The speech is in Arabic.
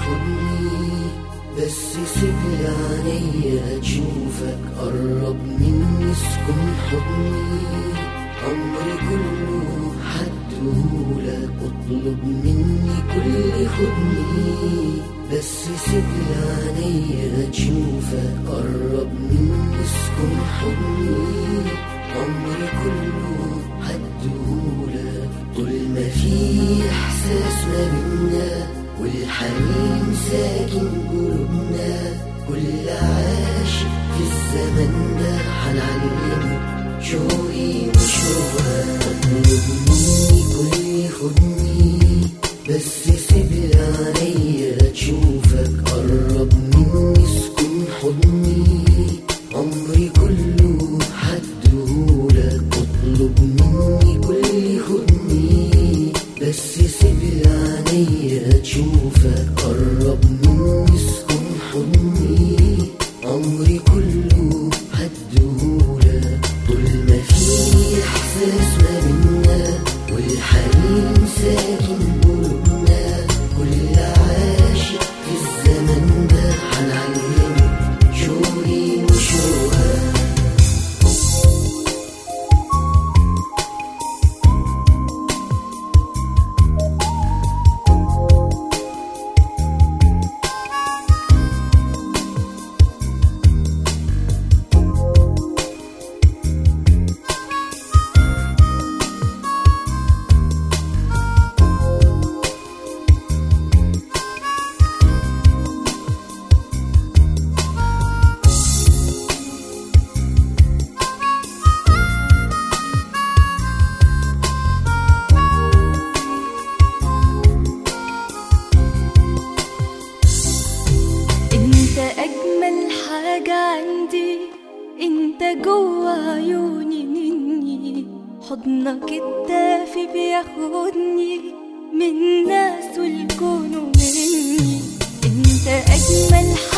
حضني، بس سيبلي عينيا تشوفك، قرب مني اسكن حضني، عمري كله حدهولك، اطلب مني كل خدني، بس سيبلي عينيا تشوفك، قرب مني اسكن حضني، عمري كله حدهولك، طول ما في احساس ما بينا والحنين ساكن قلوبنا، كل عاشق في الزمن ده هنعلمه شوقي وشوقك، اطلب مني كل خدني، بس سيبلي عينيا تشوفك، قرب مني اسكن حضني، عمري كله حدهولك، اطلب مني كل خدني، بس سيبلي عينيا تشوفك، قرب مني اسكن حضني، عمري كله حدهولك، طول ما في احساس ما بينا والحنين ساكن قلوبنا، كل عاشق في الزمن ده هنعلمه شوقي وشوقك. أجمل حاجة عندي انت جوا عيوني مني، حضنك الدافي بياخدني من ناس والكون ومني، انت أجمل حاجة